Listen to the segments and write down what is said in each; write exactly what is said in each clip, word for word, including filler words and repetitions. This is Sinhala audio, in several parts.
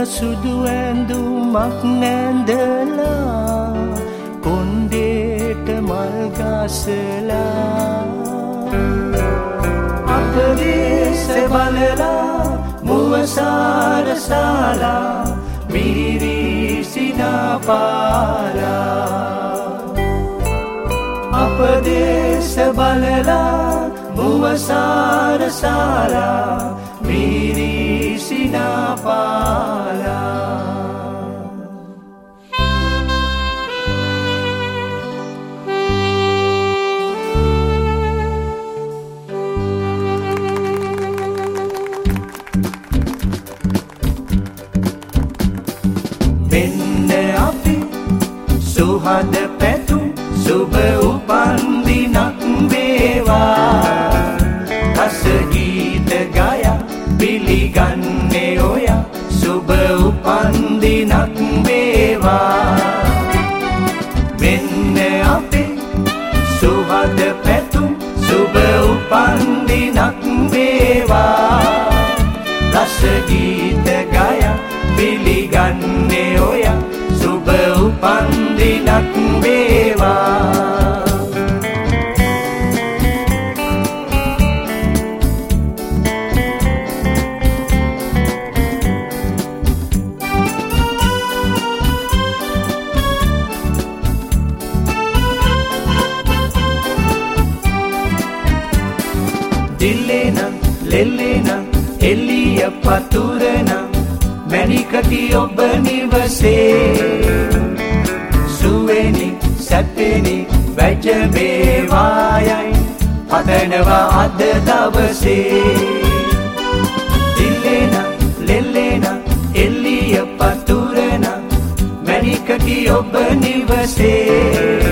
සුදු ඇඳුමක් නැඳලා කොණ්ඩේට මල් ගසලා අප දේශ බලලා මුව සාරසාලා මිහිරි සිනපාලා අප දේශ බලලා මුව සාරසාලා මිහිරි සිනපාලා මෙන්න අපි සුහද පැතුම් සුබ උපන්දිනක් වේවා රස ගීත ගයා පිළිගන්නේ ඔයා සුබ උපන්දිනක් වේවා මෙන්න අපි සුහද පැතුම් සුබ උපන්දිනක් වේවා රස ගීත ගයා පිළිගන්නේ ඔයා සුබ උපන්දිනක් වේවා දිල්ලේනම් ලෙල්ලේනම් එළිය පතුරනම් මැණිකකි ඔබ නිවසේ සුවේනි සැපේනි වැජබේවායයි පතනවා අද දවසේ දිල්ලේනම් ලෙල්ලේනම් එළිය පතුරනම් මැණිකකි ඔබ නිවසේ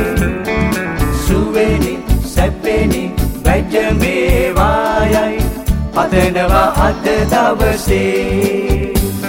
සුවේනි සැපේනි වැජබේවායයි පතනවා අද දවසේ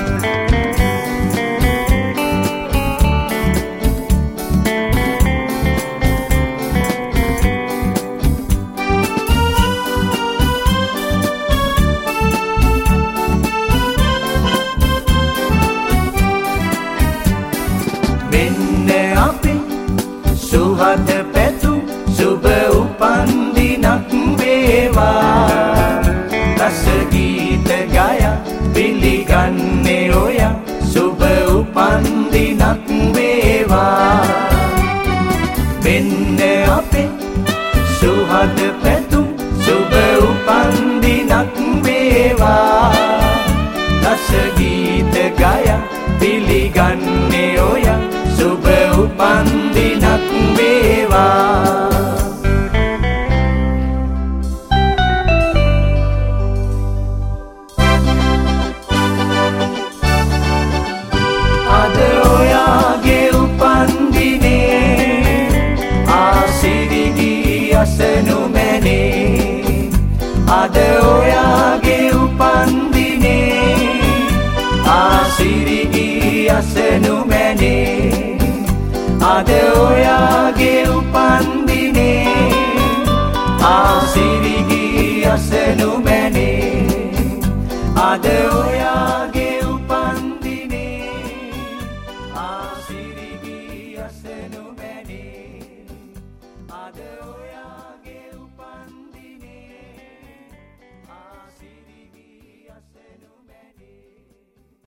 සුහද පැතුම් සුබ උපන්දිනක් වේවා රස ගීත ගයා පිළිගන්නේ ඔයා සුබ උපන්දිනක් වේවා මෙන්න අපේ සුහද පැතුම් සුබ උපන්දිනක් වේවා රස ගීත ගයා පිළිගන්නේ ඔයා සුබ උපන්දිනක් වේවා අද ඔයාගේ උපන්දිනේ ආසිරිගී අසනු මැනේ අද ඔයාගේ උපන්දිනේ ආසිරිගී අසනු මැනේ අද ඔයාගේ උපන්දිනේ ආසිරිගී අසනු මැනේ අද ඔයාගේ උපන්දිනේ ආසිරිගී අසනු මැනේ